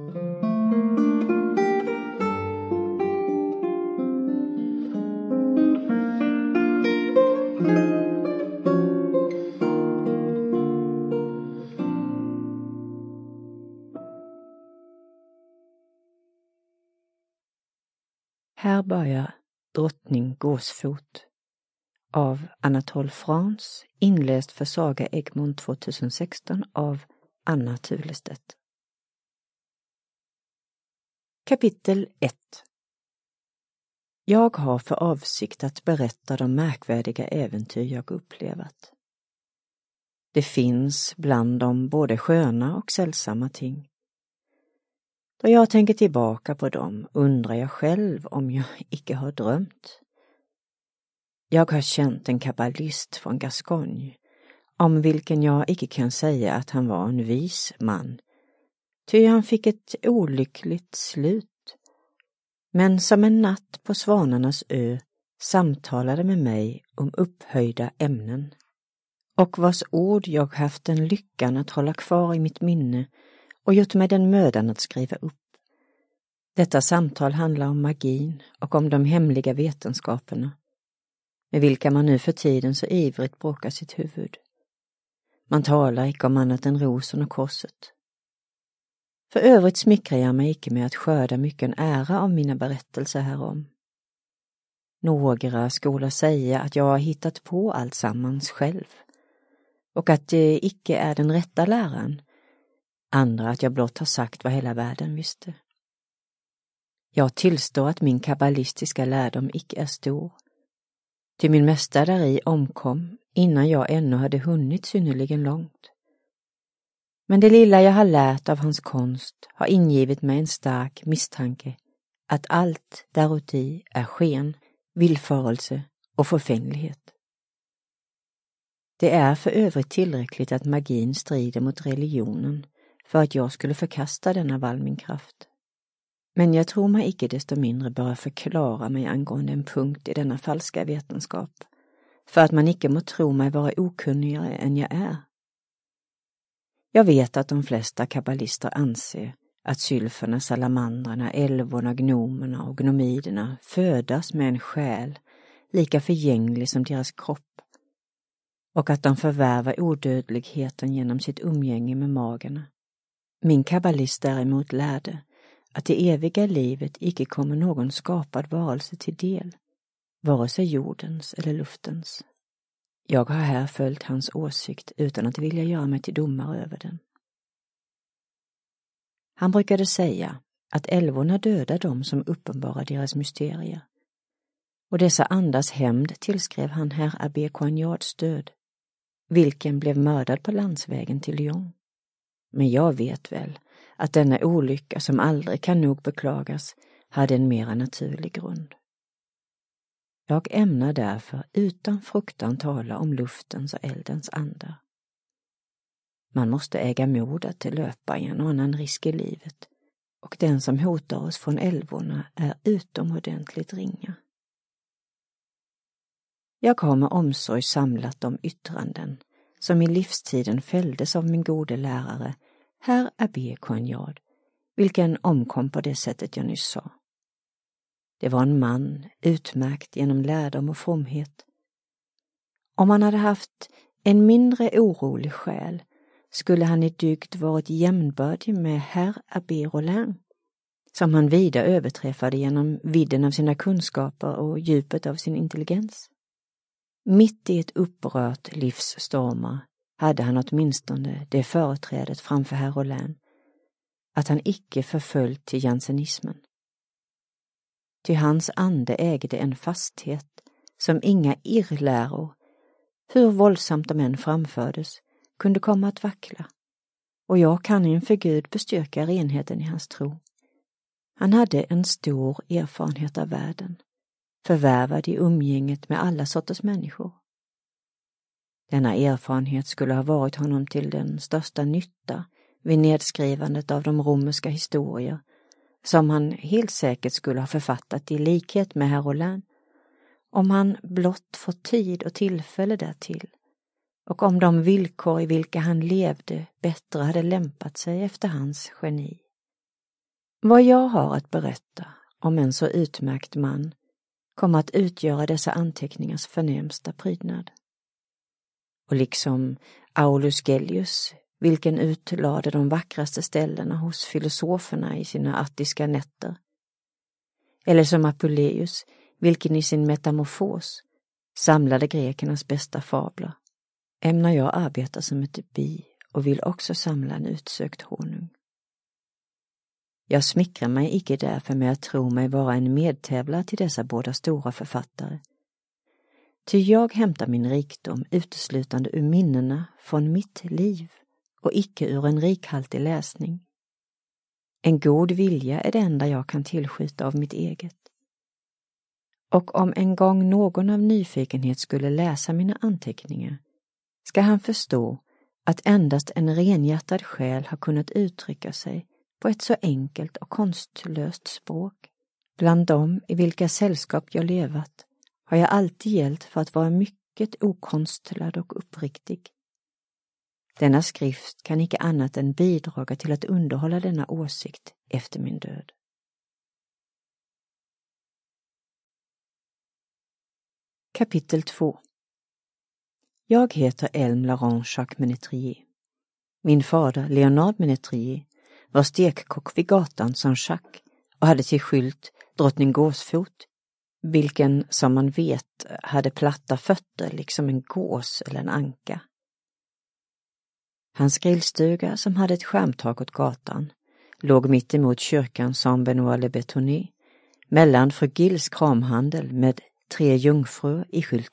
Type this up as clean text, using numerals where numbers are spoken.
Här börjar Drottning Gåsfot av Anatole France, inläst för Saga Egmont 2016 av Anna Thulestedt. Kapitel 1. Jag har för avsikt att berätta de märkvärdiga äventyr jag upplevat. Det finns bland dem både sköna och sällsamma ting. Då jag tänker tillbaka på dem undrar jag själv om jag icke har drömt. Jag har känt en kabbalist från Gascogne, om vilken jag icke kan säga att han var en vis man, ty han fick ett olyckligt slut. Men som en natt på Svanarnas ö samtalade med mig om upphöjda ämnen, och vars ord jag haft den lyckan att hålla kvar i mitt minne och gjort mig den mödan att skriva upp. Detta samtal handlar om magin och om de hemliga vetenskaperna, med vilka man nu för tiden så ivrigt bråkar sitt huvud. Man talar icke om annat än rosen och korset. För övrigt smickrar jag mig icke med att skörda mycken ära av mina berättelser härom. Några skola säga att jag har hittat på allt sammans själv, och att det icke är den rätta läran. Andra att jag blott har sagt vad hela världen visste. Jag tillstår att min kabbalistiska lärdom icke är stor, ty min mästare däri omkom innan jag ännu hade hunnit synnerligen långt. Men det lilla jag har lärt av hans konst har ingivit mig en stark misstanke att allt däruti är sken, villfarelse och förfänglighet. Det är för övrigt tillräckligt att magin strider mot religionen för att jag skulle förkasta denna valmingkraft. Men jag tror mig icke desto mindre bara förklara mig angående en punkt i denna falska vetenskap, för att man icke må tro mig vara okunnigare än jag är. Jag vet att de flesta kabbalister anser att sylferna, salamandrarna, älvorna, gnomerna och gnomiderna födas med en själ lika förgänglig som deras kropp, och att de förvärvar odödligheten genom sitt umgänge med magarna. Min kabbalist däremot lärde att det eviga livet icke kommer någon skapad varelse till del, vare sig jordens eller luftens. Jag har här följt hans åsikt utan att vilja göra mig till domare över den. Han brukade säga att älvorna dödar dem som uppenbarar deras mysterier, och dessa andas hämnd tillskrev han herr Abbé Coignards död, vilken blev mördad på landsvägen till Lyon. Men jag vet väl att denna olycka, som aldrig kan nog beklagas, hade en mera naturlig grund. Jag ämnar därför utan fruktan tala om luftens och eldens andar. Man måste äga mod att löpa en och annan risk i livet, och den som hotar oss från älvorna är utomordentligt ringa. Jag har med omsorg samlat de yttranden som i livstiden fälldes av min gode lärare, herr Abbé Coignard, vilken omkom på det sättet jag nyss sa. Det var en man utmärkt genom lärdom och fromhet. Om han hade haft en mindre orolig själ skulle han i dygd varit jämnbördig med herr Abbé Rollin, som han vida överträffade genom vidden av sina kunskaper och djupet av sin intelligens. Mitt i ett upprört livsstormar hade han åtminstone det företrädet framför herr Rollin att han icke förföljt till jansenismen. Ty hans ande ägde en fasthet som inga irrläror, hur våldsamt de än framfördes, kunde komma att vackla, och jag kan inför Gud bestyrka renheten i hans tro. Han hade en stor erfarenhet av världen, förvärvad i umgänget med alla sorters människor. Denna erfarenhet skulle ha varit honom till den största nytta vid nedskrivandet av de romerska historier, som han helt säkert skulle ha författat i likhet med herr Rollin, om han blott fått tid och tillfälle därtill, och om de villkor i vilka han levde bättre hade lämpat sig efter hans geni. Vad jag har att berätta om en så utmärkt man kommer att utgöra dessa anteckningars förnämsta prydnad. Och liksom Aulus Gellius, vilken utlade de vackraste ställena hos filosoferna i sina attiska nätter, eller som Apuleius, vilken i sin metamorfos samlade grekernas bästa fabler, ämnar jag arbeta som ett bi och vill också samla en utsökt honung. Jag smickrar mig icke därför med att tro mig vara en medtävlare till dessa båda stora författare. Ty jag hämtar min rikdom uteslutande ur minnena från mitt liv och icke ur en rikhaltig läsning. En god vilja är det enda jag kan tillskjuta av mitt eget. Och om en gång någon av nyfikenhet skulle läsa mina anteckningar, ska han förstå att endast en renhjärtad själ har kunnat uttrycka sig på ett så enkelt och konstlöst språk. Bland dem i vilka sällskap jag levat har jag alltid gällt för att vara mycket okonstlad och uppriktig. Denna skrift kan icke annat än bidraga till att underhålla denna åsikt efter min död. Kapitel 2. Jag heter Elm Laurent Jacques Ménétrier. Min fader, Leonard Ménétrier, var stekkock vid gatan Saint-Jacques och hade till skylt drottning Gåsfot, vilken, som man vet, hade platta fötter liksom en gås eller en anka. Hans grillstuga, som hade ett skärmtak åt gatan, låg mitt emot kyrkan Saint-Benoît-le-Bétonné, mellan fru Gills kramhandel med 3 jungfrur i skylten.